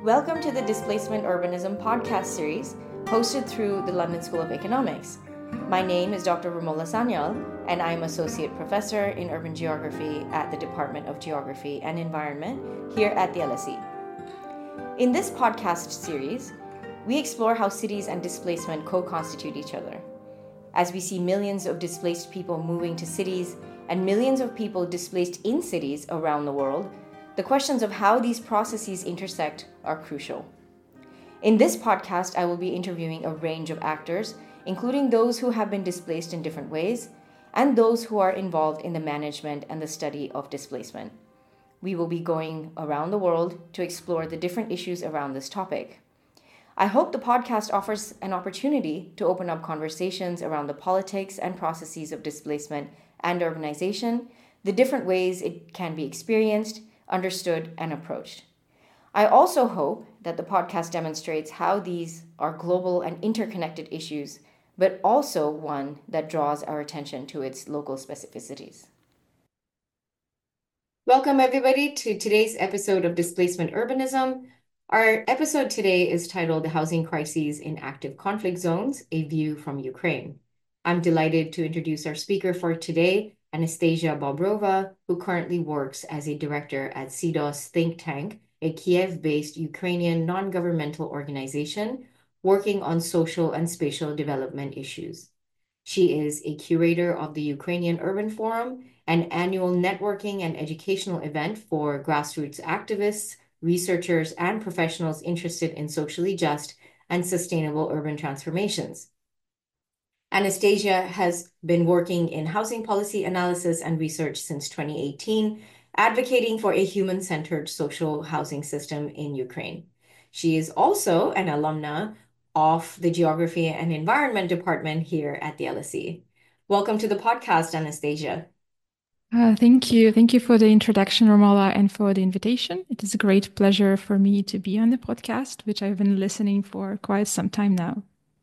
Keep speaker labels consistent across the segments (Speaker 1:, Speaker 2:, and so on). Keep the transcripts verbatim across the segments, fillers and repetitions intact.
Speaker 1: Welcome to the Displacement Urbanism podcast series, hosted through the London School of Economics. My name is Doctor Romola Sanyal, and I am Associate Professor in Urban Geography at the Department of Geography and Environment here at the L S E. In this podcast series, we explore how cities and displacement co-constitute each other. As we see millions of displaced people moving to cities and millions of people displaced in cities around the world, the questions of how these processes intersect are crucial. In this podcast, I will be interviewing a range of actors, including those who have been displaced in different ways and those who are involved in the management and the study of displacement. We will be going around the world to explore the different issues around this topic. I hope the podcast offers an opportunity to open up conversations around the politics and processes of displacement and urbanization, the different ways it can be experienced, understood, and approached. I also hope that the podcast demonstrates how these are global and interconnected issues, but also one that draws our attention to its local specificities. Welcome, everybody, to today's episode of Displacement Urbanism. Our episode today is titled The Housing Crises in Active Conflict Zones, A View from Ukraine. I'm delighted to introduce our speaker for today, Anastasia Bobrova, who currently works as a director at CEDOS Think Tank, a Kiev-based Ukrainian non-governmental organization working on social and spatial development issues. She is a curator of the Ukrainian Urban Forum, an annual networking and educational event for grassroots activists, researchers, and professionals interested in socially just and sustainable urban transformations. Anastasia has been working in housing policy analysis and research since twenty eighteen, advocating for a human-centered social housing system in Ukraine. She is also an alumna of the Geography and Environment Department here at the L S E. Welcome to the podcast, Anastasia.
Speaker 2: Uh, thank you. Thank you for the introduction, Romola, and for the invitation. It is a great pleasure for me to be on the podcast, which I've been listening for quite some time now.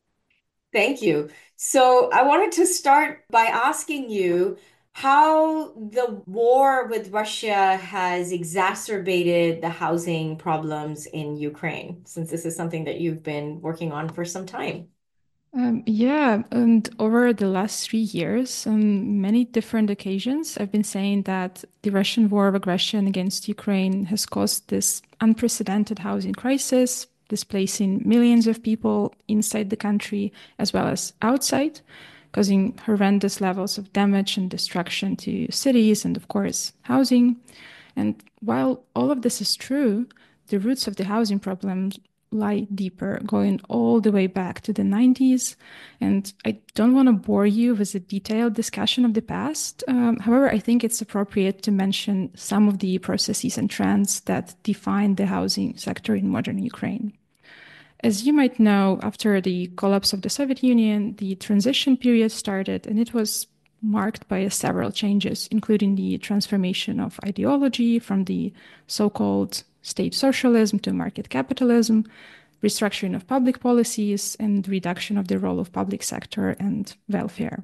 Speaker 1: Thank you. So I wanted to start by asking you how the war with Russia has exacerbated the housing problems in Ukraine, since this is something that you've been working on for some time.
Speaker 2: Um, yeah, and over the last three years, on many different occasions, I've been saying that the Russian war of aggression against Ukraine has caused this unprecedented housing crisis, displacing millions of people inside the country as well as outside, causing horrendous levels of damage and destruction to cities and, of course, housing. And while all of this is true, the roots of the housing problems lie deeper, going all the way back to the nineties. And I don't want to bore you with a detailed discussion of the past. Um, however, I think it's appropriate to mention some of the processes and trends that define the housing sector in modern Ukraine. As you might know, after the collapse of the Soviet Union, the transition period started, and it was marked by several changes, including the transformation of ideology from the so-called state socialism to market capitalism, restructuring of public policies, and reduction of the role of public sector and welfare.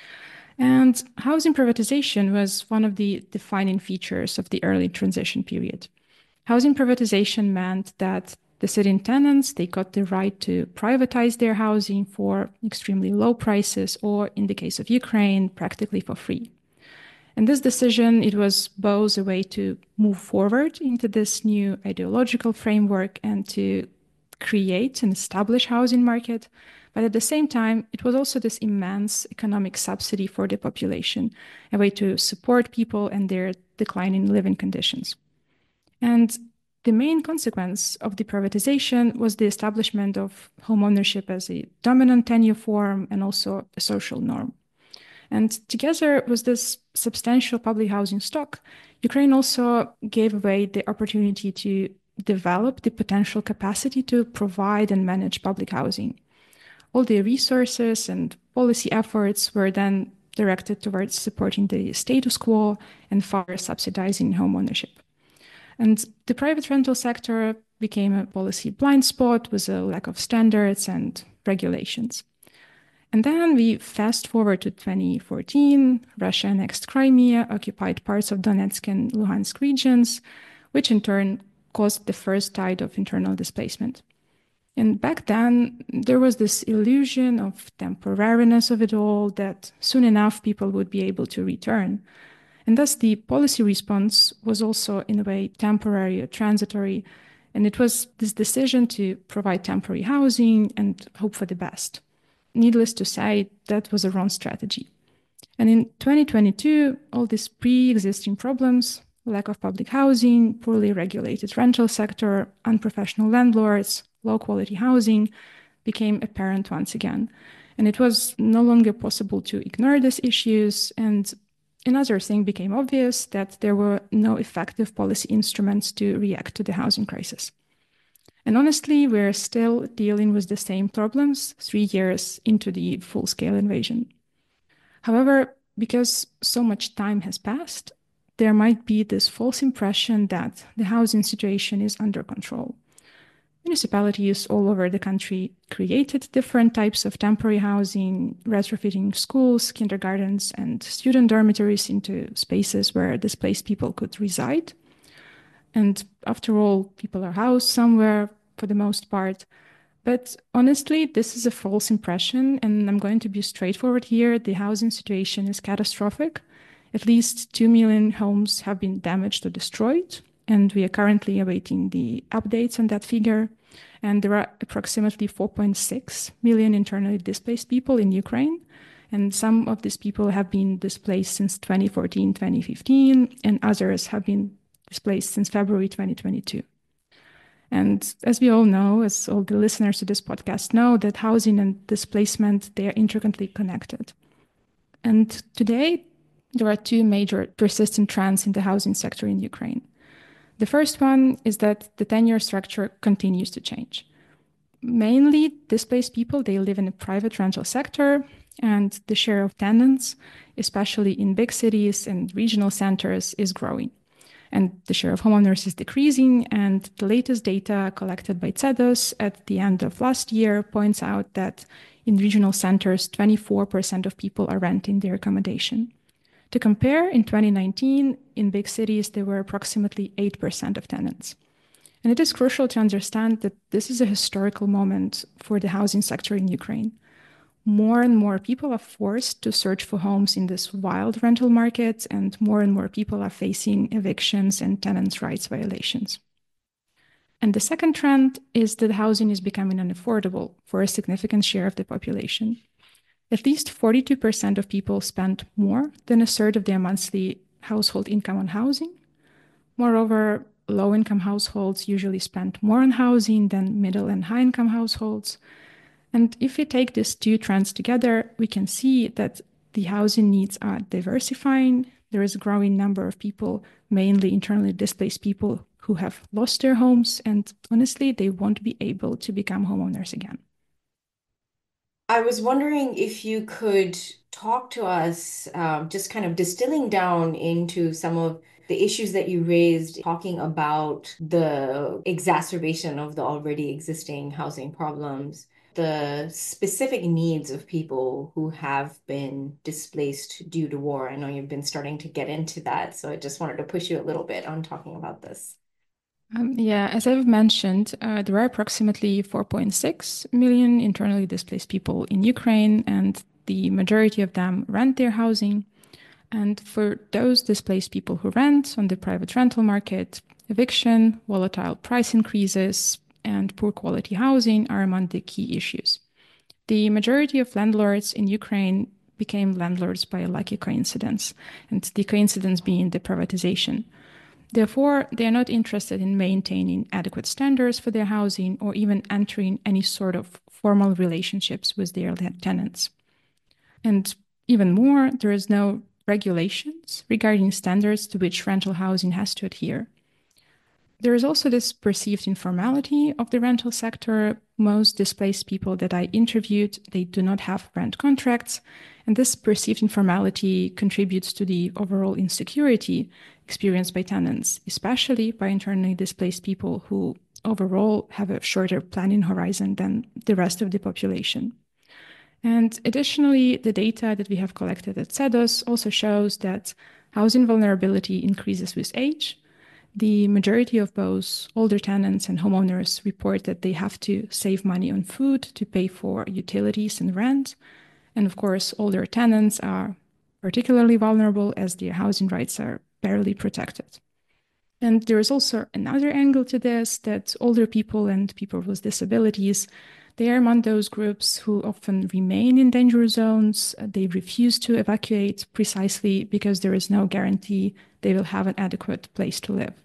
Speaker 2: And housing privatization was one of the defining features of the early transition period. Housing privatization meant that the sitting tenants, they got the right to privatize their housing for extremely low prices, or in the case of Ukraine, practically for free. And this decision, it was both a way to move forward into this new ideological framework and to create and establish housing market. But at the same time, it was also this immense economic subsidy for the population, a way to support people and their declining living conditions. And the main consequence of the privatization was the establishment of homeownership as a dominant tenure form and also a social norm. And together with this substantial public housing stock, Ukraine also gave away the opportunity to develop the potential capacity to provide and manage public housing. All the resources and policy efforts were then directed towards supporting the status quo and further subsidizing homeownership. And the private rental sector became a policy blind spot with a lack of standards and regulations. And then we fast forward to twenty fourteen, Russia annexed Crimea, occupied parts of Donetsk and Luhansk regions, which in turn caused the first tide of internal displacement. And back then, there was this illusion of temporariness of it all, that soon enough people would be able to return. And thus the policy response was also in a way temporary or transitory. And it was this decision to provide temporary housing and hope for the best. Needless to say, that was a wrong strategy. And in twenty twenty-two, all these pre-existing problems, lack of public housing, poorly regulated rental sector, unprofessional landlords, low quality housing, became apparent once again. And it was no longer possible to ignore these issues. And another thing became obvious, that there were no effective policy instruments to react to the housing crisis. And honestly, we're still dealing with the same problems three years into the full-scale invasion. However, because so much time has passed, there might be this false impression that the housing situation is under control. Municipalities all over the country created different types of temporary housing, retrofitting schools, kindergartens, and student dormitories into spaces where displaced people could reside. And after all, people are housed somewhere for the most part. But honestly, this is a false impression, and I'm going to be straightforward here. The housing situation is catastrophic. At least two million homes have been damaged or destroyed, and we are currently awaiting the updates on that figure. And there are approximately four point six million internally displaced people in Ukraine. And some of these people have been displaced since twenty fourteen, twenty fifteen, and others have been displaced since February twenty twenty-two. And as we all know, as all the listeners to this podcast know, that housing and displacement, they are intricately connected. And today, there are two major persistent trends in the housing sector in Ukraine. The first one is that the tenure structure continues to change. Mainly, displaced people, they live in a private rental sector, and the share of tenants, especially in big cities and regional centers, is growing. And the share of homeowners is decreasing, and the latest data collected by C E D O S at the end of last year points out that in regional centers, twenty-four percent of people are renting their accommodation. To compare, in twenty nineteen, in big cities, there were approximately eight percent of tenants. And it is crucial to understand that this is a historical moment for the housing sector in Ukraine. More and more people are forced to search for homes in this wild rental market, and more and more people are facing evictions and tenants' rights violations. And the second trend is that housing is becoming unaffordable for a significant share of the population. At least forty-two percent of people spend more than a third of their monthly household income on housing. Moreover, low-income households usually spend more on housing than middle and high-income households. And if we take these two trends together, we can see that the housing needs are diversifying. There is a growing number of people, mainly internally displaced people, who have lost their homes, and honestly, they won't be able to become homeowners again.
Speaker 1: I was wondering if you could talk to us, um, just kind of distilling down into some of the issues that you raised, talking about the exacerbation of the already existing housing problems, the specific needs of people who have been displaced due to war. I know you've been starting to get into that, so I just wanted to push you a little bit on talking about this.
Speaker 2: Um, yeah, as I've mentioned, uh, there are approximately four point six million internally displaced people in Ukraine, and the majority of them rent their housing. And for those displaced people who rent on the private rental market, eviction, volatile price increases, and poor quality housing are among the key issues. The majority of landlords in Ukraine became landlords by a lucky coincidence, and the coincidence being the privatization. Therefore, they are not interested in maintaining adequate standards for their housing or even entering any sort of formal relationships with their tenants. And even more, there is no regulations regarding standards to which rental housing has to adhere. There is also this perceived informality of the rental sector. Most displaced people that I interviewed, they do not have rent contracts, and this perceived informality contributes to the overall insecurity experienced by tenants, especially by internally displaced people who overall have a shorter planning horizon than the rest of the population. And additionally, the data that we have collected at C E D O S also shows that housing vulnerability increases with age. The majority of both older tenants and homeowners report that they have to save money on food to pay for utilities and rent. And of course, older tenants are particularly vulnerable as their housing rights are barely protected. And there is also another angle to this, that older people and people with disabilities, they are among those groups who often remain in danger zones. They refuse to evacuate precisely because there is no guarantee they will have an adequate place to live.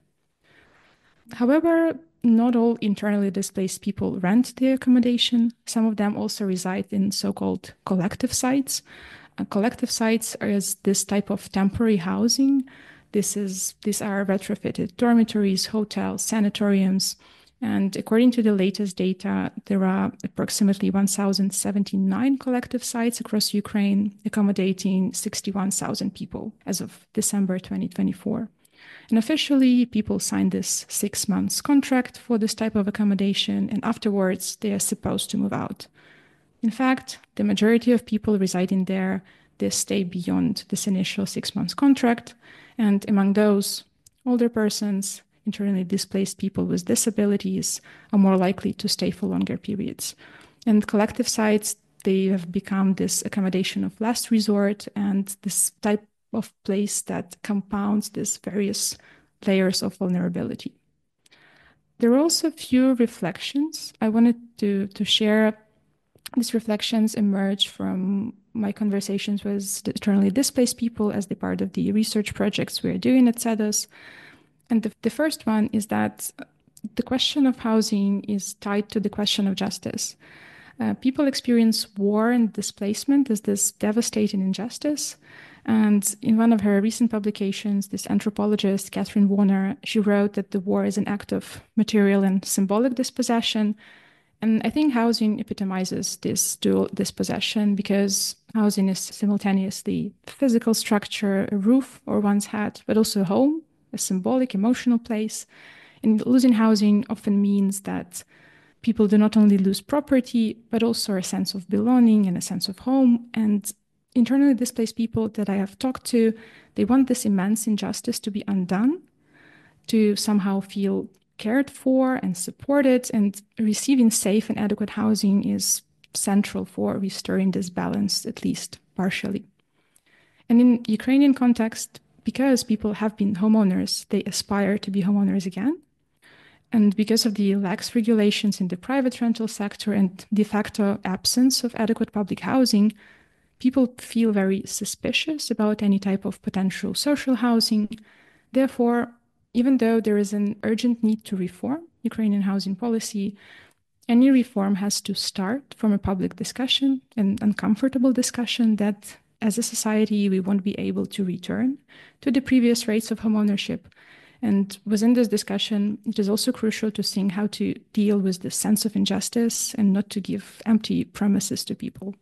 Speaker 2: However, not all internally displaced people rent their accommodation. Some of them also reside in so-called collective sites. Uh, collective sites is this type of temporary housing. This is, these are retrofitted dormitories, hotels, sanatoriums. And according to the latest data, there are approximately one thousand seventy-nine collective sites across Ukraine, accommodating sixty-one thousand people as of December twenty twenty-four. And officially, people sign this six months contract for this type of accommodation, and afterwards, they are supposed to move out. In fact, the majority of people residing there, they stay beyond this initial six months contract. And among those, older persons, internally displaced people with disabilities are more likely to stay for longer periods. And collective sites, they have become this accommodation of last resort and this type of place that compounds these various layers of vulnerability. There are also a few reflections I wanted to, to share. These reflections emerge from my conversations with internally displaced people as the part of the research projects we're doing at CEDOS. And the, the first one is that the question of housing is tied to the question of justice. Uh, people experience war and displacement as this devastating injustice. And in one of her recent publications, this anthropologist, Catherine Warner, she wrote that the war is an act of material and symbolic dispossession. And I think housing epitomizes this dual dispossession because housing is simultaneously physical structure, a roof or one's head, but also a home, a symbolic, emotional place. And losing housing often means that people do not only lose property, but also a sense of belonging and a sense of home. And internally displaced people that I have talked to, they want this immense injustice to be undone, to somehow feel cared for and supported, and receiving safe and adequate housing is central for restoring this balance, at least partially. And in Ukrainian context, because people have been homeowners, they aspire to be homeowners again. And because of the lax regulations in the private rental sector and de facto absence of adequate public housing, people feel very suspicious about any type of potential social housing. Therefore, even though there is an urgent need to reform Ukrainian housing policy, any reform has to start from a public discussion, an uncomfortable discussion that as a society we won't be able to return to the previous rates of homeownership. And within this discussion, it is also crucial to think how to deal with the sense of injustice and not to give empty promises to people.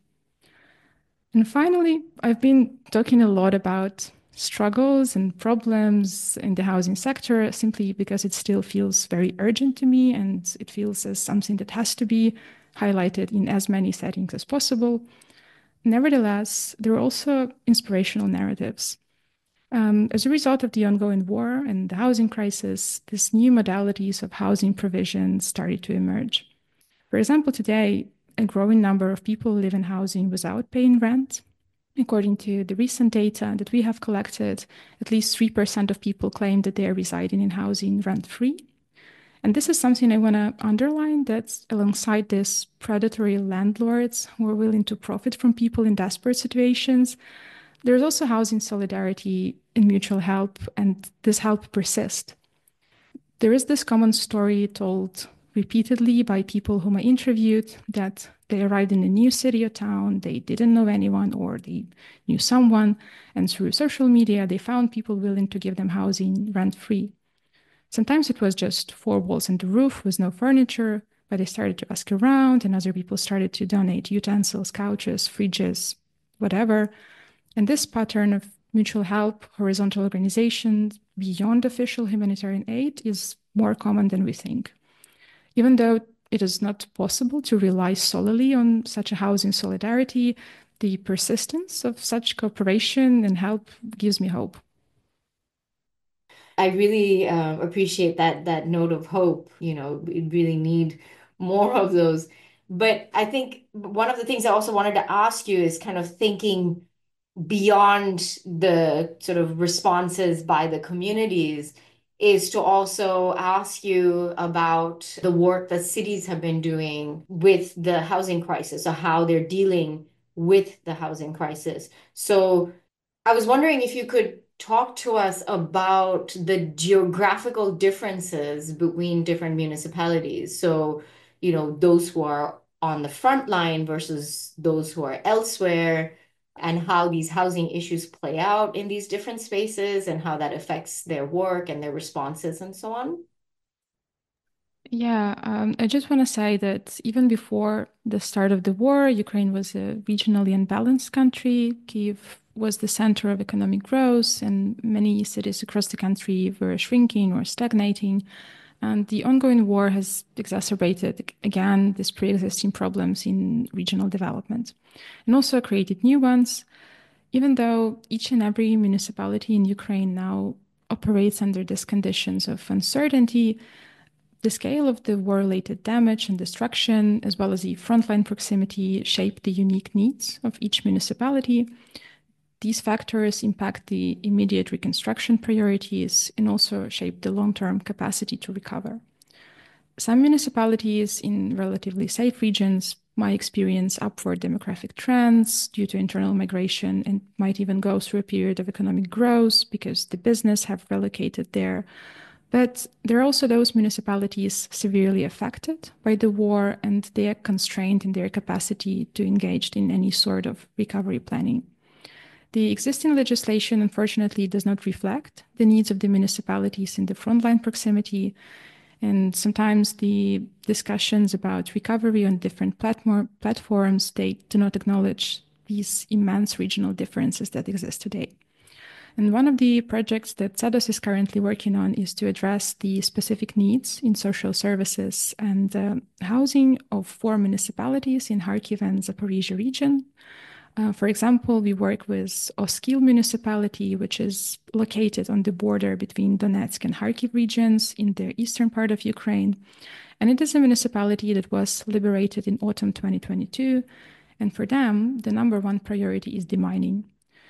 Speaker 2: And finally, I've been talking a lot about struggles and problems in the housing sector simply because it still feels very urgent to me and it feels as something that has to be highlighted in as many settings as possible. Nevertheless, there are also inspirational narratives. Um, as a result of the ongoing war and the housing crisis, these new modalities of housing provision started to emerge. For example, today, a growing number of people live in housing without paying rent. According to the recent data that we have collected, at least three percent of people claim that they are residing in housing rent-free. And this is something I want to underline, that alongside this predatory landlords who are willing to profit from people in desperate situations, there's also housing solidarity and mutual help, and this help persists. There is this common story told repeatedly by people whom I interviewed that they arrived in a new city or town, they didn't know anyone or they knew someone, and through social media, they found people willing to give them housing rent-free. Sometimes it was just four walls and a roof with no furniture, but they started to ask around and other people started to donate utensils, couches, fridges, whatever. And this pattern of mutual help, horizontal organization beyond official humanitarian aid is more common than we think. Even though it is not possible to rely solely on such a housing solidarity, the persistence of such cooperation and help gives me hope.
Speaker 1: I really um, appreciate that that note of hope. You know, we really need more of those. But I think one of the things I also wanted to ask you is kind of thinking beyond the sort of responses by the communities is to also ask you about the work that cities have been doing with the housing crisis, or how they're dealing with the housing crisis. So I was wondering if you could talk to us about the geographical differences between different municipalities. So, you know, those who are on the front line versus those who are elsewhere, and how these housing issues play out in these different spaces and how that affects their work and their responses and so on.
Speaker 2: Yeah, um, I just want to say that even before the start of the war, Ukraine was a regionally unbalanced country. Kiev was the center of economic growth, and many cities across the country were shrinking or stagnating. And the ongoing war has exacerbated, again, these pre existing problems in regional development and also created new ones, even though each and every municipality in Ukraine now operates under these conditions of uncertainty. The scale of the war-related damage and destruction, as well as the frontline proximity, shape the unique needs of each municipality. These factors impact the immediate reconstruction priorities and also shape the long-term capacity to recover. Some municipalities in relatively safe regions might experience upward demographic trends due to internal migration and might even go through a period of economic growth because the business have relocated there. But there are also those municipalities severely affected by the war, and they are constrained in their capacity to engage in any sort of recovery planning. The existing legislation, unfortunately, does not reflect the needs of the municipalities in the frontline proximity. And sometimes the discussions about recovery on different platform, platforms, they do not acknowledge these immense regional differences that exist today. And one of the projects that Tzados is currently working on is to address the specific needs in social services and uh, housing of four municipalities in Kharkiv and Zaporizhia region. Uh, for example, we work with Oskil municipality, which is located on the border between Donetsk and Kharkiv regions in the eastern part of Ukraine. And it is a municipality that was liberated in autumn twenty twenty-two. And for them, the number one priority is demining.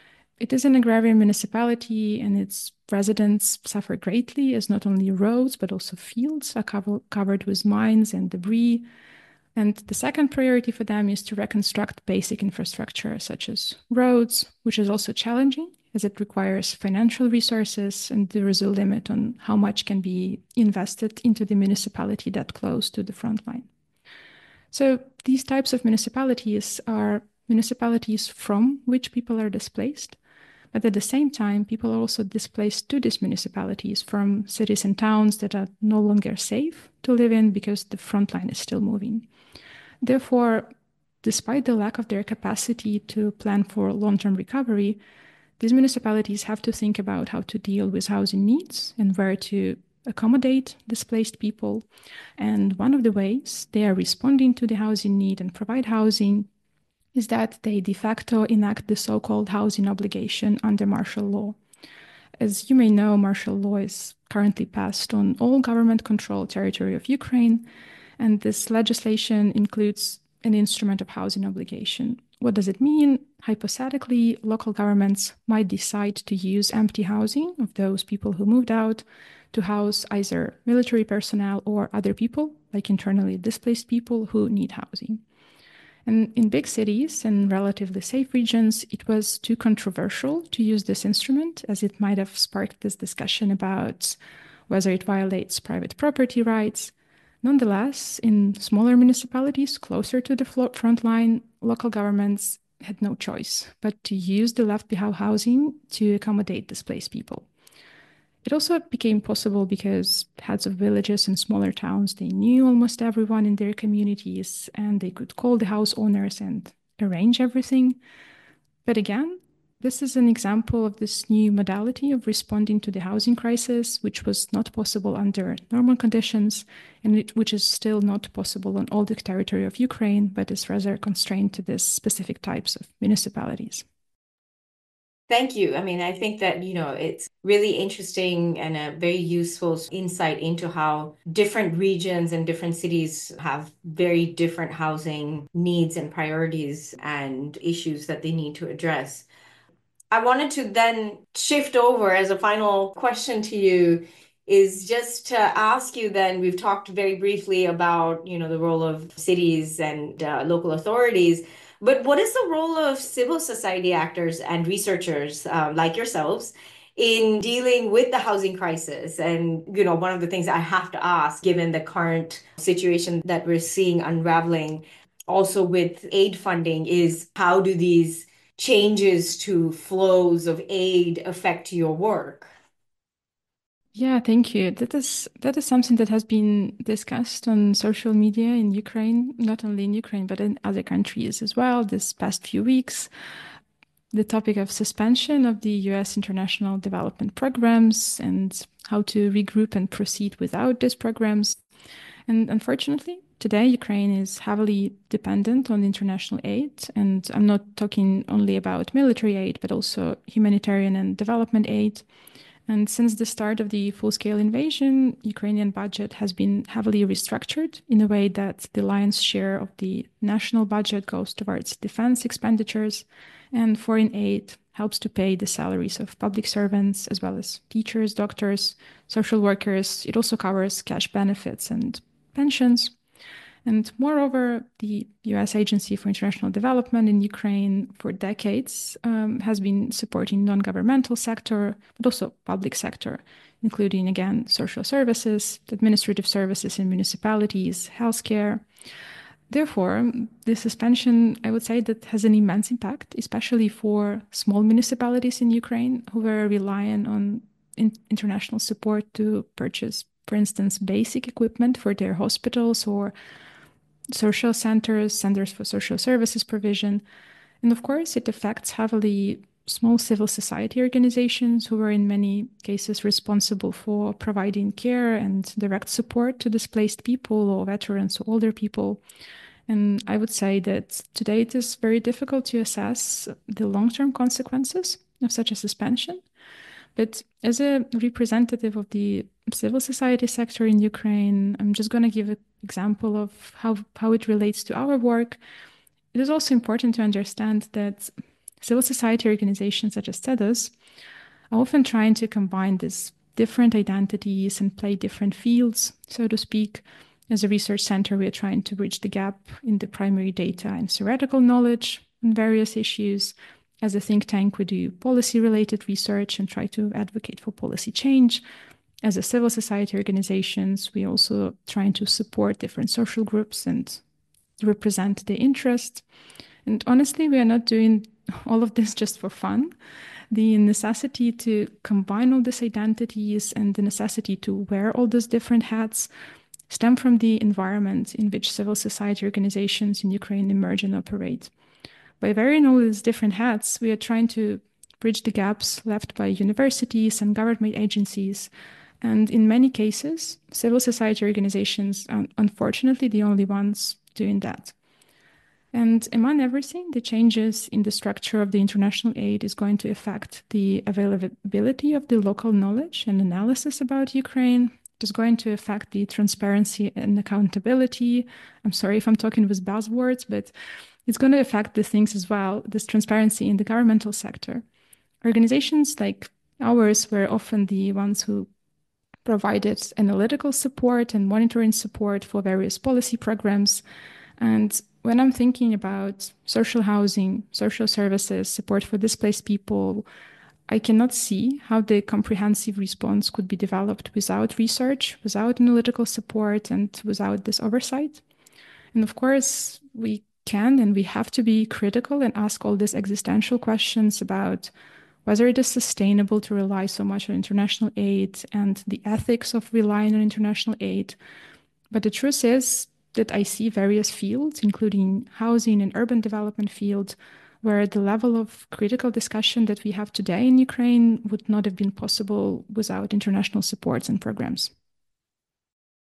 Speaker 2: It is an agrarian municipality, and its residents suffer greatly as not only roads but also fields are cover covered with mines and debris. And the second priority for them is to reconstruct basic infrastructure such as roads, which is also challenging as it requires financial resources, and there is a limit on how much can be invested into the municipality that close to the front line. So these types of municipalities are municipalities from which people are displaced. But at the same time, people are also displaced to these municipalities from cities and towns that are no longer safe to live in because the front line is still moving. Therefore, despite the lack of their capacity to plan for long-term recovery, these municipalities have to think about how to deal with housing needs and where to accommodate displaced people. And one of the ways they are responding to the housing need and provide housing is that they de facto enact the so-called housing obligation under martial law. As you may know, martial law is currently passed on all government-controlled territory of Ukraine, and this legislation includes an instrument of housing obligation. What does it mean? Hypothetically, local governments might decide to use empty housing of those people who moved out to house either military personnel or other people, like internally displaced people who need housing. And in big cities and relatively safe regions, it was too controversial to use this instrument, as it might have sparked this discussion about whether it violates private property rights. Nonetheless, in smaller municipalities closer to the front line, local governments had no choice but to use the left behind housing to accommodate displaced people. It also became possible because heads of villages and smaller towns, they knew almost everyone in their communities, and they could call the house owners and arrange everything. But again, this is an example of this new modality of responding to the housing crisis, which was not possible under normal conditions, and it, which is still not possible on all the territory of Ukraine, but is rather constrained to these specific types of municipalities.
Speaker 1: Thank you. I mean, I think that, you know, it's really interesting and a very useful insight into how different regions and different cities have very different housing needs and priorities and issues that they need to address. I wanted to then shift over as a final question to you is just to ask you then, we've talked very briefly about, you know, the role of cities and uh, local authorities, but what is the role of civil society actors and researchers uh, like yourselves in dealing with the housing crisis? And, you know, one of the things I have to ask, given the current situation that we're seeing unraveling also with aid funding, is how do these changes to flows of aid affect your work?
Speaker 2: Yeah, thank you. That is that is something that has been discussed on social media in Ukraine, not only in Ukraine, but in other countries as well this past few weeks. The topic of suspension of the U S international development programs and how to regroup and proceed without these programs. And unfortunately, today Ukraine is heavily dependent on international aid. And I'm not talking only about military aid, but also humanitarian and development aid. And since the start of the full-scale invasion, Ukrainian budget has been heavily restructured in a way that the lion's share of the national budget goes towards defense expenditures, and foreign aid helps to pay the salaries of public servants as well as teachers, doctors, social workers. It also covers cash benefits and pensions. And moreover, the U S Agency for International Development in Ukraine for decades um, has been supporting non-governmental sector, but also public sector, including, again, social services, administrative services in municipalities, healthcare. Therefore, the suspension, I would say, that has an immense impact, especially for small municipalities in Ukraine who were relying on in international support to purchase, for instance, basic equipment for their hospitals or social centers, centers for social services provision. And of course, it affects heavily small civil society organizations who are in many cases responsible for providing care and direct support to displaced people or veterans or older people. And I would say that today it is very difficult to assess the long-term consequences of such a suspension. But as a representative of the civil society sector in Ukraine, I'm just going to give an example of how, how it relates to our work. It is also important to understand that civil society organizations such as TEDOS are often trying to combine these different identities and play different fields, so to speak. As a research center, we are trying to bridge the gap in the primary data and theoretical knowledge on various issues. As a think tank, we do policy-related research and try to advocate for policy change. As a civil society organizations, we also trying to support different social groups and represent their interest. And honestly, we are not doing all of this just for fun. The necessity to combine all these identities and the necessity to wear all those different hats stem from the environment in which civil society organizations in Ukraine emerge and operate. By wearing all these different hats, we are trying to bridge the gaps left by universities and government agencies. And in many cases, civil society organizations are unfortunately the only ones doing that. And among everything, the changes in the structure of the international aid is going to affect the availability of the local knowledge and analysis about Ukraine. It is going to affect the transparency and accountability. I'm sorry if I'm talking with buzzwords, but it's going to affect the things as well, this transparency in the governmental sector. Organizations like ours were often the ones who provided analytical support and monitoring support for various policy programs. And when I'm thinking about social housing, social services, support for displaced people, I cannot see how the comprehensive response could be developed without research, without analytical support, and without this oversight. And of course, we can and we have to be critical and ask all these existential questions about whether it is sustainable to rely so much on international aid and the ethics of relying on international aid. But the truth is that I see various fields, including housing and urban development field, where the level of critical discussion that we have today in Ukraine would not have been possible without international supports and programs.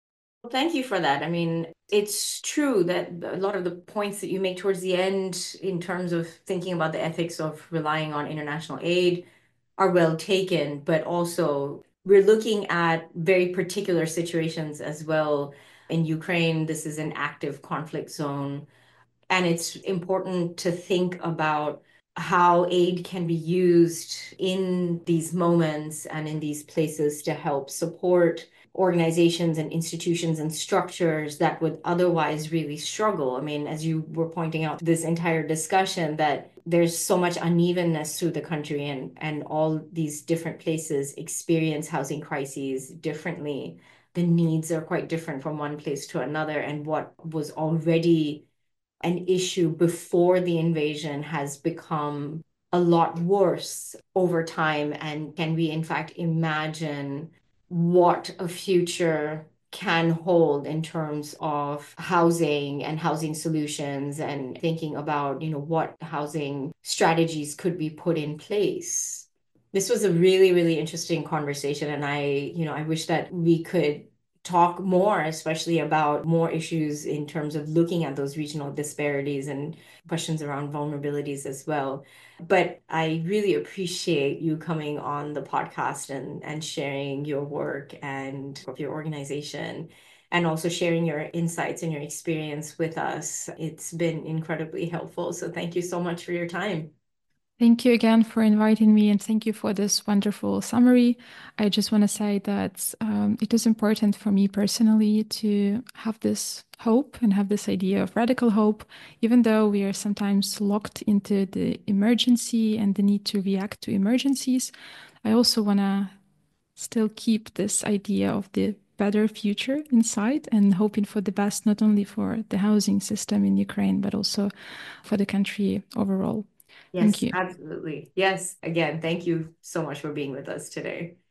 Speaker 1: Thank you for that. I mean, it's true that a lot of the points that you make towards the end, in terms of thinking about the ethics of relying on international aid, are well taken, but also we're looking at very particular situations as well. In Ukraine, this is an active conflict zone. And it's important to think about how aid can be used in these moments and in these places to help support organizations and institutions and structures that would otherwise really struggle. I mean, as you were pointing out, this entire discussion that there's so much unevenness through the country, and, and all these different places experience housing crises differently. The needs are quite different from one place to another, and what was already an issue before the invasion has become a lot worse over time. And can we, in fact, imagine what a future can hold in terms of housing and housing solutions, and thinking about, you know, what housing strategies could be put in place? This was a really, really interesting conversation. And I, you know, I wish that we could talk more, especially about more issues in terms of looking at those regional disparities and questions around vulnerabilities as well. But I really appreciate you coming on the podcast and, and sharing your work and your organization, and also sharing your insights and your experience with us. It's been incredibly helpful. So thank you so much for your time.
Speaker 2: Thank you again for inviting me, and thank you for this wonderful summary. I just want to say that um, it is important for me personally to have this hope and have this idea of radical hope, even though we are sometimes locked into the emergency and the need to react to emergencies. I also want to still keep this idea of the better future in sight and hoping for the best, not only for the housing system in Ukraine, but also for the country overall. Thank
Speaker 1: Yes,
Speaker 2: you.
Speaker 1: absolutely. Yes. Again, thank you so much for being with us today.